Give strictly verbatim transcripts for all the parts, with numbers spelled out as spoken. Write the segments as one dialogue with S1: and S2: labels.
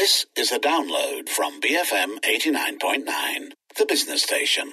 S1: This is a download from B F M eighty-nine point nine, the business station.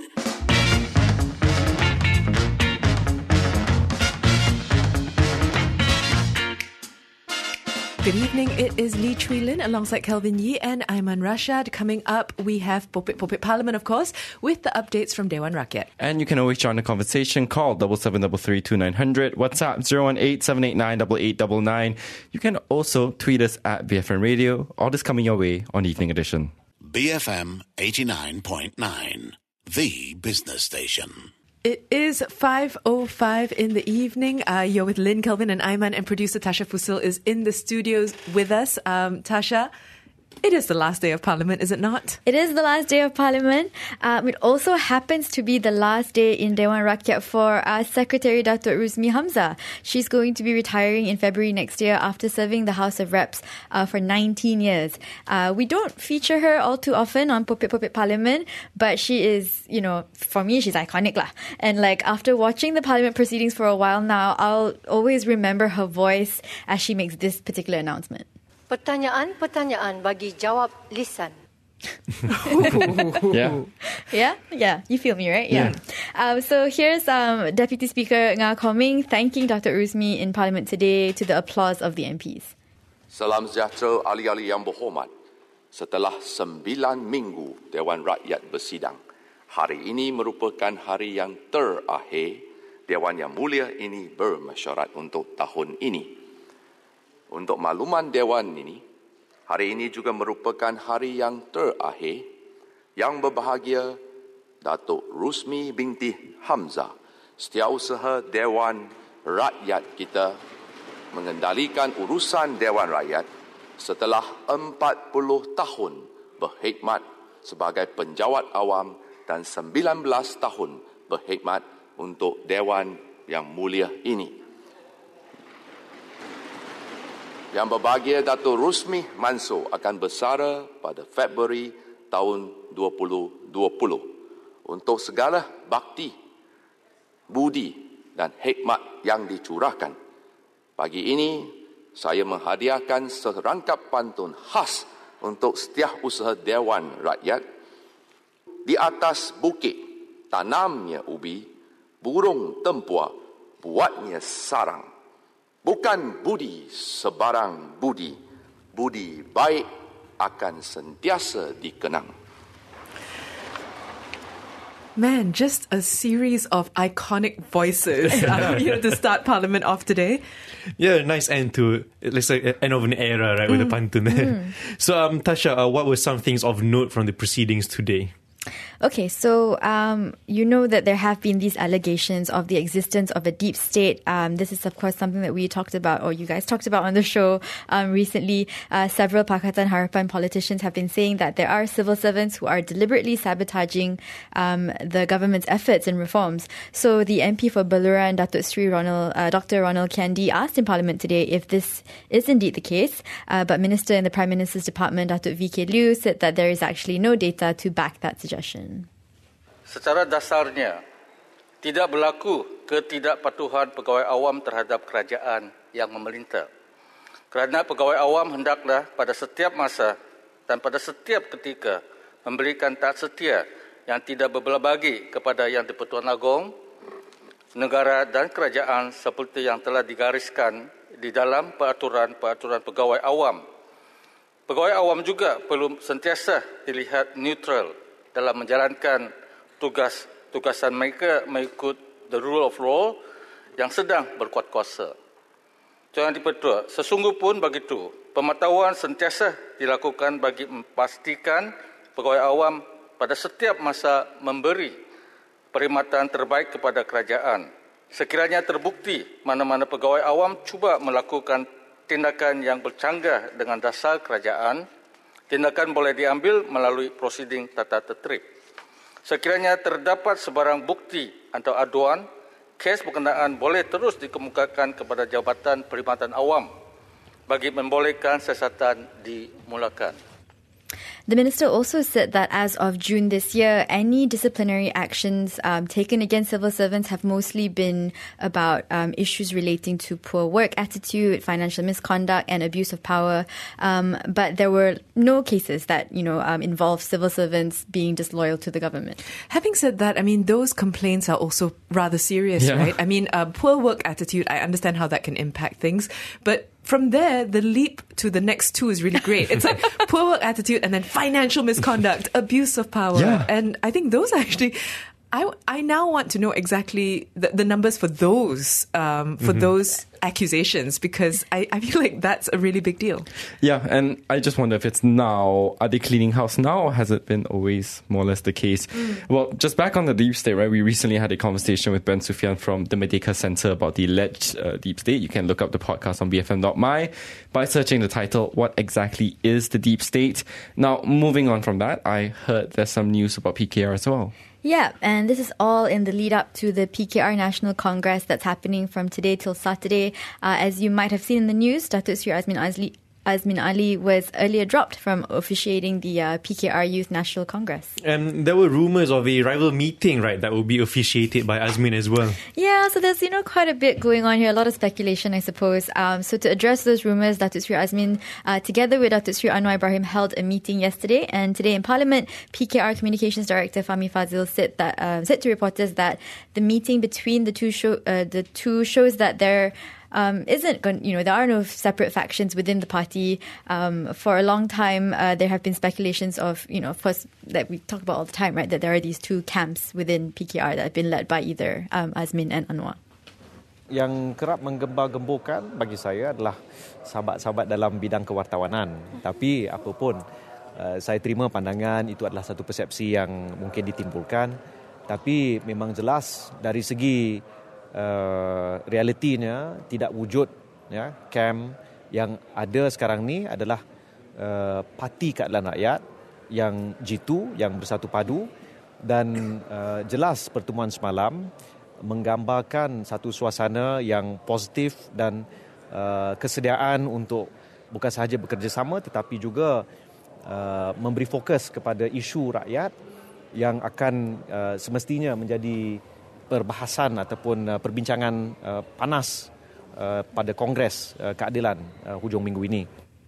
S2: Good evening, it is Lee Chui Lin alongside Kelvin Yee and Aiman Rashad. Coming up, we have Popit Popit Parliament, of course, with the updates from Dewan Rakyat.
S3: And you can always join the conversation. Call double seven double three two nine hundred. WhatsApp zero one eight seven eight nine eight eight nine nine. You can also tweet us at B F M Radio. All this coming your way on Evening Edition.
S1: B F M eighty-nine point nine, the business station.
S2: It is five oh five in the evening. Uh, you're with Lynn, Kelvin and Aiman, and producer Tasha Fusil is in the studios with us. Um, Tasha, it is the last day of Parliament, is it not?
S4: It is the last day of Parliament. Um, it also happens to be the last day in Dewan Rakyat for our Secretary Datuk Rusmi Hamzah. She's going to be retiring in February next year after serving the House of Reps uh, for nineteen years. Uh, we don't feature her all too often on Popit Popit Parliament, but she is, you know, for me, she's iconic lah. And like after watching the Parliament proceedings for a while now, I'll always remember her voice as she makes this particular announcement.
S5: Pertanyaan-pertanyaan bagi jawab lisan.
S3: Yeah.
S4: Yeah? Yeah. You feel me, right? Yeah. yeah. Um, so here's um, Deputy Speaker Nga Koming thanking Doctor Rusmi in Parliament today to the applause of the M Ps.
S6: Salam sejahtera ahli-ahli yang berhormat. Setelah sembilan minggu Dewan Rakyat bersidang, hari ini merupakan hari yang terakhir Dewan Yang Mulia ini bermesyuarat untuk tahun ini. Untuk makluman Dewan ini, hari ini juga merupakan hari yang terakhir yang berbahagia Datuk Rusmi binti Hamzah, setiausaha Dewan Rakyat kita, mengendalikan urusan Dewan Rakyat setelah empat puluh tahun berkhidmat sebagai penjawat awam dan sembilan belas tahun berkhidmat untuk Dewan Yang Mulia ini. Yang berbahagia Datuk Rusmi Mansor akan bersara pada Februari tahun dua ribu dua puluh untuk segala bakti, budi dan hikmat yang dicurahkan. Pagi ini, saya menghadiahkan serangkap pantun khas untuk setiausaha Dewan Rakyat. Di atas bukit, tanamnya ubi, burung tempua, buatnya sarang. Bukan budi sebarang budi, budi baik akan sentiasa dikenang.
S2: Man, just a series of iconic voices um, you know, to start Parliament off today.
S7: Yeah, nice end to, it looks like end of an era, right, with the pantun there. Mm. So, um, Tasha, uh, what were some things of note from the proceedings today?
S4: Okay, so um, you know that there have been these allegations of the existence of a deep state. Um, this is, of course, something that we talked about, or you guys talked about on the show um, recently. Uh, several Pakatan Harapan politicians have been saying that there are civil servants who are deliberately sabotaging um, the government's efforts and reforms. So the M P for Beluran, Datuk Sri Ronald, uh, Doctor Ronald Kendi, asked in Parliament today if this is indeed the case. Uh, but Minister in the Prime Minister's Department, Datuk V K Liew, said that there is actually no data to back that suggestion.
S8: Secara dasarnya, tidak berlaku ketidakpatuhan pegawai awam terhadap kerajaan yang memerintah. Kerana pegawai awam hendaklah pada setiap masa dan pada setiap ketika memberikan taat setia yang tidak berbelah bagi kepada Yang di-Pertuan Agong, negara dan kerajaan seperti yang telah digariskan di dalam peraturan-peraturan pegawai awam. Pegawai awam juga perlu sentiasa dilihat neutral dalam menjalankan tugas-tugasan mereka mengikut the rule of law yang sedang berkuat kuasa. Jangan dipertua, sesungguh pun begitu, pemantauan sentiasa dilakukan bagi memastikan pegawai awam pada setiap masa memberi perkhidmatan terbaik kepada kerajaan. Sekiranya terbukti mana-mana pegawai awam cuba melakukan tindakan yang bercanggah dengan dasar kerajaan, tindakan boleh diambil melalui prosiding tata tertib. Sekiranya terdapat sebarang bukti atau aduan, kes berkenaan boleh terus dikemukakan kepada Jabatan Perkhidmatan Awam bagi membolehkan siasatan dimulakan.
S4: The minister also said that as of June this year, any disciplinary actions um, taken against civil servants have mostly been about um, issues relating to poor work attitude, financial misconduct, and abuse of power. Um, but there were no cases that, you know, um, involved civil servants being disloyal to the government.
S2: Having said that, I mean, those complaints are also rather serious,
S3: Yeah.
S2: right? I mean, uh, poor work attitude, I understand how that can impact things, but from there, the leap to the next two is really great. It's like poor work attitude and then financial misconduct, abuse of power.
S3: Yeah.
S2: And I think those are actually... I, I now want to know exactly the, the numbers for those um, for
S3: Mm-hmm.
S2: those accusations, because I, I feel like that's a really big deal.
S3: Yeah, and I just wonder if it's now, are they cleaning house now, or has it been always more or less the case? Mm. Well, just back on the deep state, right? We recently had a conversation with Ben Sufyan from the Merdeka Center about the alleged uh, deep state. You can look up the podcast on b f m dot m y by searching the title, What Exactly is the Deep State? Now, moving on from that, I heard there's some news about P K R as well.
S4: Yeah, and this is all in the lead up to the P K R National Congress that's happening from today till Saturday. Uh, as you might have seen in the news, Datuk Seri Azmin Azli Azmin Ali was earlier dropped from officiating the uh, P K R Youth National Congress.
S7: And there were rumours of a rival meeting, right, that will be officiated by Azmin as well.
S4: Yeah, so there's, you know, quite a bit going on here, a lot of speculation, I suppose. Um, so to address those rumours, Datuk Seri Azmin, uh, together with Datuk Seri Anwar Ibrahim, held a meeting yesterday. And today in Parliament, P K R Communications Director Fahmi Fazil said that uh, said to reporters that the meeting between the two show uh, the two shows that they're Um, isn't, you know, there are no separate factions within the party. Um, for a long time, uh, there have been speculations of, you know, of course, that we talk about all the time, right, that there are these two camps within P K R that have been led by either um, Azmin and Anwar.
S9: Yang kerap menggembar-gemburkan bagi saya adalah sahabat-sahabat dalam bidang kewartawanan. Tapi apapun, uh, saya terima pandangan itu adalah satu persepsi yang mungkin ditimbulkan. Tapi memang jelas dari segi Uh, realitinya tidak wujud ya camp yang ada sekarang ni adalah uh, Parti Keadilan Rakyat yang jitu, yang bersatu padu, dan uh, jelas pertemuan semalam menggambarkan satu suasana yang positif dan uh, kesediaan untuk bukan sahaja bekerjasama tetapi juga uh, memberi fokus kepada isu rakyat yang akan uh, semestinya menjadi perbahasan ataupun uh, perbincangan uh, panas uh, pada Kongres uh, Keadilan uh, hujung minggu ini.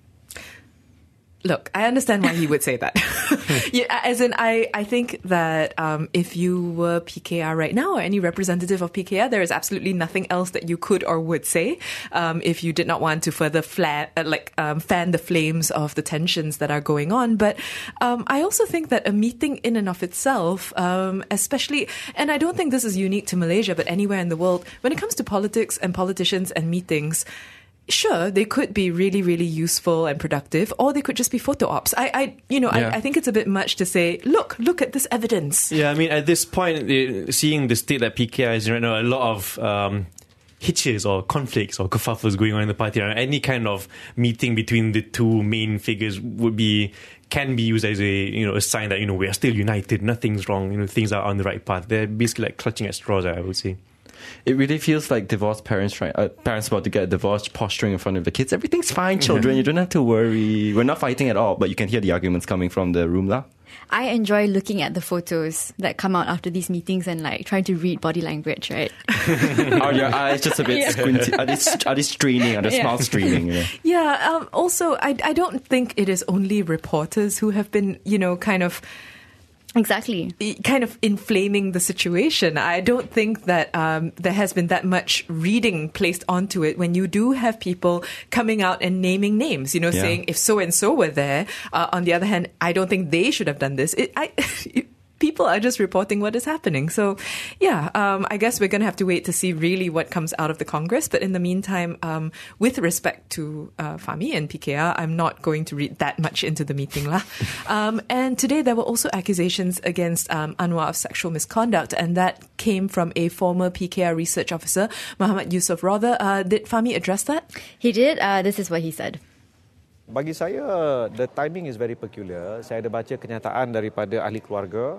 S2: Look, I understand why he would say that. Yeah, as in, I, I think that um, if you were P K R right now or any representative of P K R, there is absolutely nothing else that you could or would say um, if you did not want to further fla- uh, like um, fan the flames of the tensions that are going on. But um, I also think that a meeting in and of itself, um, especially, and I don't think this is unique to Malaysia, but anywhere in the world, when it comes to politics and politicians and meetings, sure, they could be really, really useful and productive, or they could just be photo ops. I, I you know,
S3: Yeah.
S2: I, I think it's a bit much to say, look, look at this evidence.
S7: Yeah, I mean, at this point, uh, seeing the state that P K R is in right now, a lot of um, hitches or conflicts or kerfuffles going on in the party. And any kind of meeting between the two main figures would be can be used as a you know a sign that you know we are still united, nothing's wrong, you know things are on the right path. They're basically like clutching at straws, I would say.
S3: It really feels like divorced parents trying, uh, parents about to get a divorce, posturing in front of the kids. Everything's fine, children. You don't have to worry. We're not fighting at all, but you can hear the arguments coming from the room, lah.
S4: I enjoy looking at the photos that come out after these meetings and like trying to read body language, right?
S3: Are your eyes just a bit
S4: Yeah.
S3: squinty? Are they, are they straining? Are the
S4: Yeah.
S3: smiles straining? You know?
S2: Yeah. Um, also, I, I don't think it is only reporters who have been, you know, kind of
S4: Exactly.
S2: kind of inflaming the situation. I don't think that um, there has been that much reading placed onto it when you do have people coming out and naming names, you know,
S3: Yeah.
S2: saying if so and so were there. Uh, on the other hand, I don't think they should have done this. It, I, people are just reporting what is happening. So, yeah, um, I guess we're going to have to wait to see really what comes out of the Congress. But in the meantime, um, with respect to uh, Fahmi and P K R, I'm not going to read that much into the meeting. lah. Um, and today there were also accusations against um, Anwar of sexual misconduct, and that came from a former P K R research officer, Muhammad Yusof Rother. Uh, did Fahmi address that?
S4: He did. Uh, this is what he said.
S9: Bagi saya, the timing is very peculiar. Saya ada baca kenyataan daripada ahli keluarga,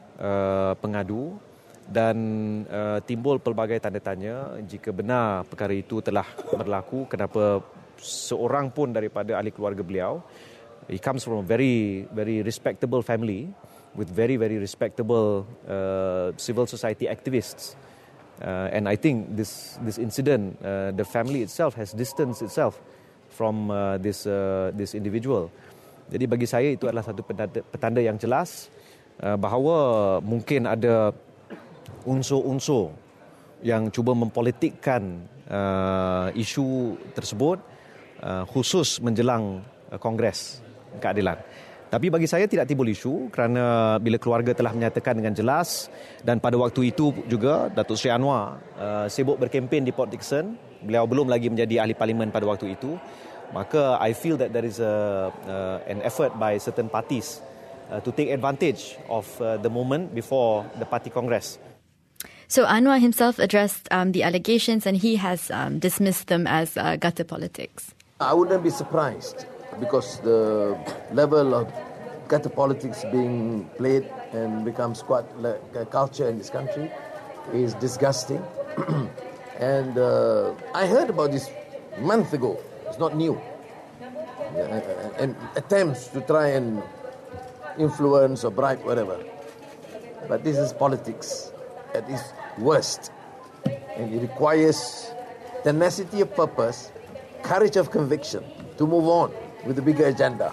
S9: uh, pengadu, dan uh, timbul pelbagai tanda tanya jika benar perkara itu telah berlaku, kenapa seorang pun daripada ahli keluarga beliau He comes from a very, very respectable family with very, very respectable uh, civil society activists. Uh, and I think this this incident, uh, the family itself has distanced itself from uh, this uh, this individual. Jadi bagi saya itu adalah satu petanda, petanda yang jelas uh, bahawa mungkin ada unsur-unsur yang cuba mempolitikkan uh, isu tersebut uh, khusus menjelang uh, Kongres Keadilan. Tapi bagi saya tidak timbul isu kerana bila keluarga telah menyatakan dengan jelas dan pada waktu itu juga Datuk Seri Anwar uh, sibuk berkempen di Port Dickson, beliau belum lagi menjadi ahli parlimen pada waktu itu, maka I feel that there is a uh, an effort by certain parties uh, to take advantage of uh, the moment before the party congress.
S4: So Anwar himself addressed um, the allegations and he has um, dismissed them as uh, gutter politics.
S10: I wouldn't be surprised because the level of gutter politics being played and becomes quite like a culture in this country is disgusting. And uh, I heard about this a month ago. It's not new. Yeah, and attempts to try and influence or bribe, whatever. But this is politics at its worst. And it requires tenacity of purpose, courage of conviction to move on with the bigger agenda.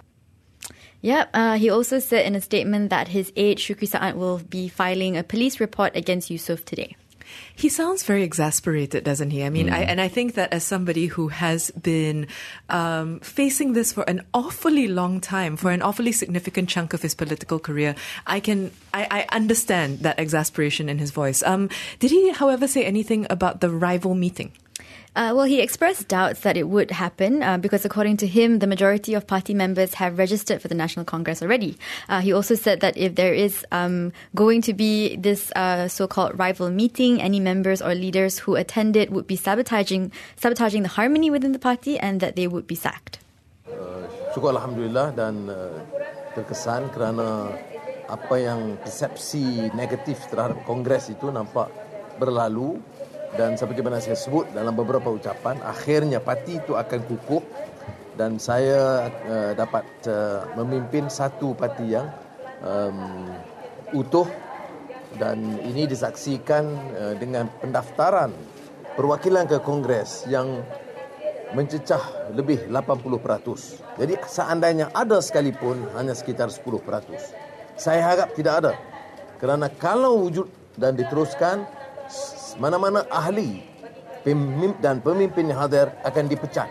S4: Yep, uh, he also said in a statement that his aide, Shukri Saad, will be filing a police report against Yusof today.
S2: He sounds very exasperated, doesn't he? I mean, mm. I, and I think that as somebody who has been um, facing this for an awfully long time, for an awfully significant chunk of his political career, I can, I, I understand that exasperation in his voice. Um, did he, however, say anything about the rival meeting?
S4: Uh, well, he expressed doubts that it would happen uh, because, according to him, the majority of party members have registered for the National Congress already. Uh, he also said that if there is um, going to be this uh, so-called rival meeting, any members or leaders who attend it would be sabotaging sabotaging the harmony within the party and that they would be sacked.
S10: Uh, syukur Alhamdulillah dan uh, terkesan kerana apa yang persepsi negatif terhadap Kongres itu nampak berlalu. Dan seperti mana saya sebut dalam beberapa ucapan, akhirnya parti itu akan kukuh dan saya uh, dapat uh, memimpin satu parti yang um, utuh dan ini disaksikan uh, dengan pendaftaran perwakilan ke Kongres yang mencecah lebih lapan puluh peratus. Jadi seandainya ada sekalipun hanya sekitar sepuluh peratus. Saya harap tidak ada. Kerana kalau wujud dan diteruskan, mana-mana ahli dan pemimpin yang hadir akan dipecat.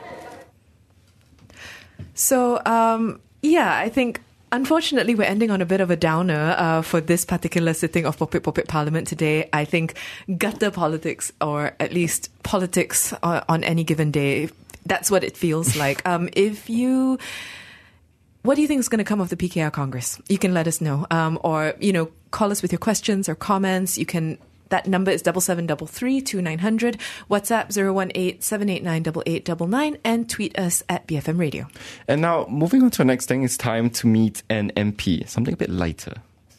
S2: So, um, yeah, I think unfortunately we're ending on a bit of a downer uh, for this particular sitting of Popit Popit Parliament today. I think gutter politics, or at least politics on, on any given day, that's what it feels like. Um, if you... What do you think is going to come of the P K R Congress? You can let us know. Um, or, you know, call us with your questions or comments. You can... That number is double seven double three two nine hundred. WhatsApp zero one eight seven eight nine eight eight nine nine and tweet us at B F M Radio.
S3: And now, moving on to our next thing, it's time to meet an M P. Something a bit lighter.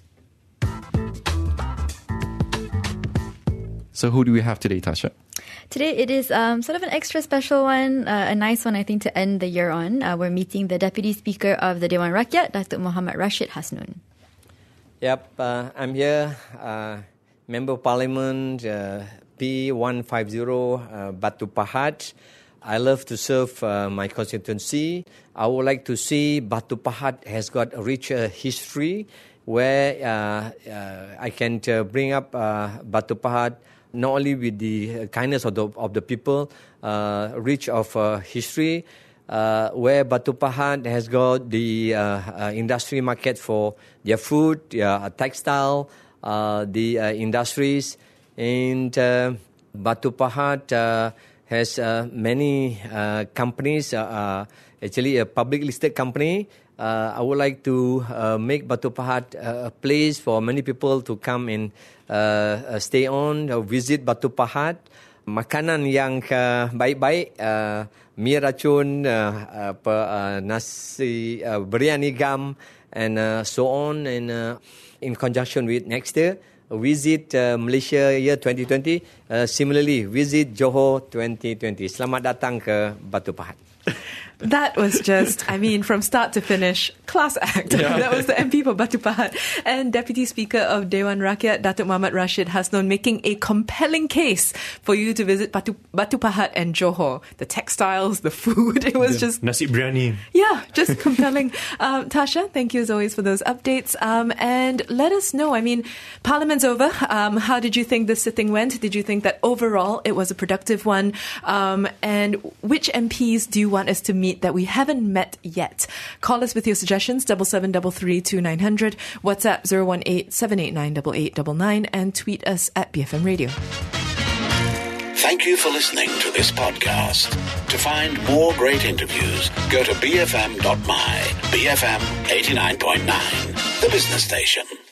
S3: So who do we have today, Tasha?
S4: Today it is um, sort of an extra special one, uh, a nice one, I think, to end the year on. Uh, we're meeting the Deputy Speaker of the Dewan Rakyat, Datuk Muhammad Rashid Hasnun.
S11: Yep, uh, I'm here. Uh, Member of Parliament, uh, P one fifty, uh, Batu Pahat. I love to serve uh, my constituency. I would like to see Batu Pahat has got a richer history where uh, uh, I can uh, bring up uh, Batu Pahat not only with the kindness of the, of the people, uh, rich of uh, history, uh, where Batu Pahat has got the uh, uh, industry market for their food, their textile, Uh, the uh, industries, and uh, Batu Pahat uh, has uh, many uh, companies, uh, uh, actually a public listed company. Uh, I would like to uh, make Batu Pahat uh, a place for many people to come and uh, uh, stay on, uh, visit Batu Pahat. Makanan yang uh, baik-baik, uh, mi racun, uh, uh, uh, nasi, uh, biryani gam, and uh, so on, and uh, in conjunction with next year, visit uh, Malaysia year twenty twenty. Uh, similarly, visit Johor twenty twenty. Selamat datang ke Batu Pahat.
S2: That was just, I mean, from start to finish, class act. Yeah. That was the M P for Batu Pahat and Deputy Speaker of Dewan Rakyat, Datuk Muhammad Rashid Hasnon, making a compelling case for you to visit Batu, Batu Pahat and Johor. The textiles, the food, it was yeah. just...
S7: Nasi biryani.
S2: Yeah, just compelling. um, Tasha, thank you as always for those updates. Um, and let us know, I mean, Parliament's over. Um, how did you think this sitting went? Did you think that overall it was a productive one? Um, and which M Ps do you want us to meet that we haven't met yet? Call us with your suggestions, double seven double three two nine hundred, WhatsApp zero one eight seven eight nine eight eight nine nine, and tweet us at B F M Radio.
S1: Thank you for listening to this podcast. To find more great interviews, go to b f m dot my, B F M eighty-nine point nine, the business station.